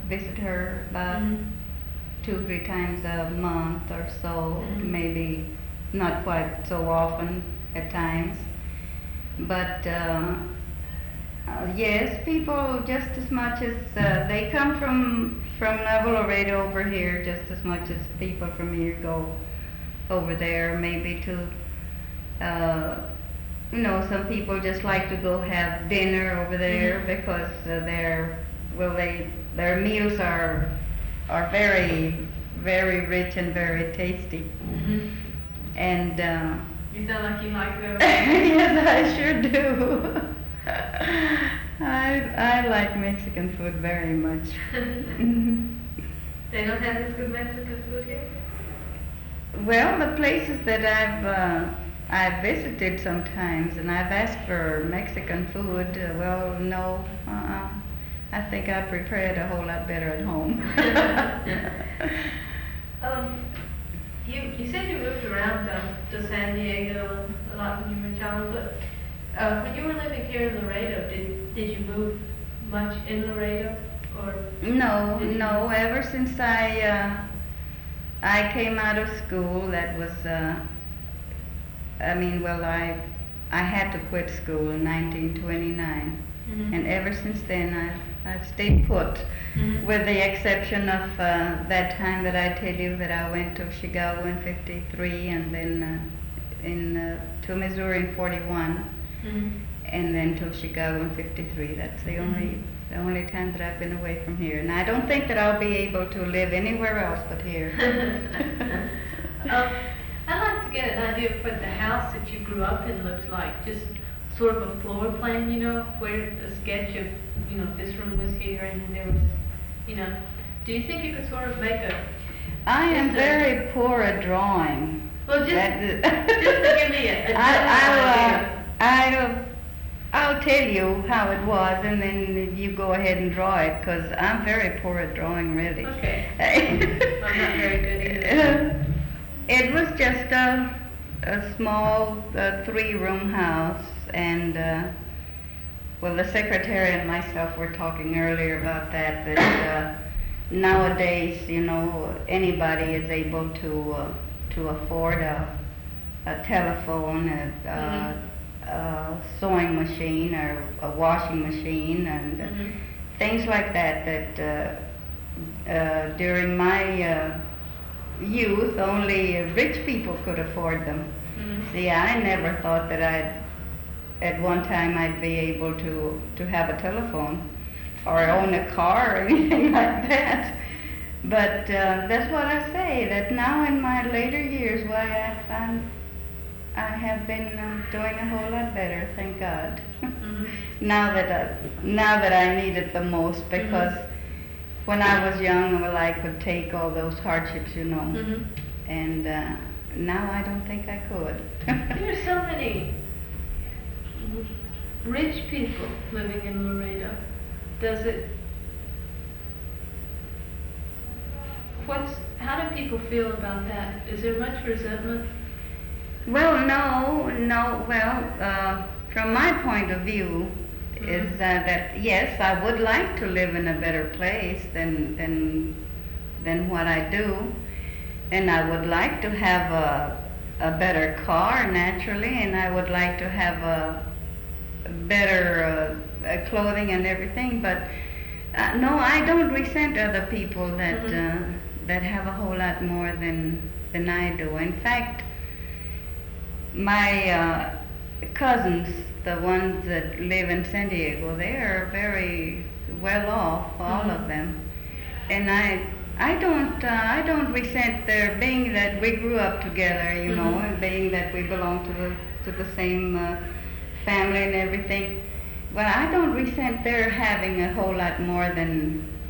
visit her about Mhm. 2, 3 times a month or so, Mhm. maybe not quite so often at times. But yes, people just as much as they come from Nuevo Laredo over here, just as much as people from here go over there. Maybe to uh, some people just like to go have dinner over there Mhm. because their meals are very rich and very tasty. Mhm. And You sound like you like to go. yes, I sure do. I like Mexican food very much. They don't have this good Mexican food here? Well, the places that I've visited sometimes, and I've asked for Mexican food. Well, no, I think I prepare it a whole lot better at home. Um, you said you moved around to San Diego a lot when you were a child, but when you were living here in Laredo, did you move much in Laredo, or No, did you? no. Ever since I came out of school, that was well, I had to quit school in 1929, Mhm. and ever since then I've stayed put, Mhm. with the exception of that time that I tell you that I went to Chicago in '53, and then to Missouri in '41, Mhm. and then to Chicago in '53. That's Mhm. the only time that I've been away from here, and I don't think that I'll be able to live anywhere else but here. Um, I'd like to get an idea of what the house that you grew up in looks like, just sort of a floor plan, where a sketch of, this room was here and then there was, you know, do you think you could sort of make I am just a- very poor at drawing. well, just to give me a general I'll tell you how it was, and then you go ahead and draw it, because I'm very poor at drawing, really. Okay. I'm not very good either. It was just a small 3-room house, and well, the secretary and myself were talking earlier about that nowadays, anybody is able to afford a telephone, a sewing machine, or a washing machine, and Mhm. things like that. During my youth, only rich people could afford them. Mhm. See, I never thought that at one time I'd be able to have a telephone or own a car or anything like that. But that's what I say, that now in my later years, why I have been doing a whole lot better, thank God. Mhm. Now that I need it the most, because Mhm. when I was young, well, I could take all those hardships, Mhm. and now I don't think I could. There are so many rich people living in Laredo. Does it, how do people feel about that? Is there much resentment? Well, no. Well, from my point of view, is that yes, I would like to live in a better place than what I do, and I would like to have a better car naturally, and I would like to have a better clothing and everything. But no, I don't resent other people that have a whole lot more than I do. In fact, my cousins, the ones that live in San Diego, they are very well off, all of them, and I don't resent their being that we grew up together, and being that we belong to the same family and everything. But I don't resent their having a whole lot more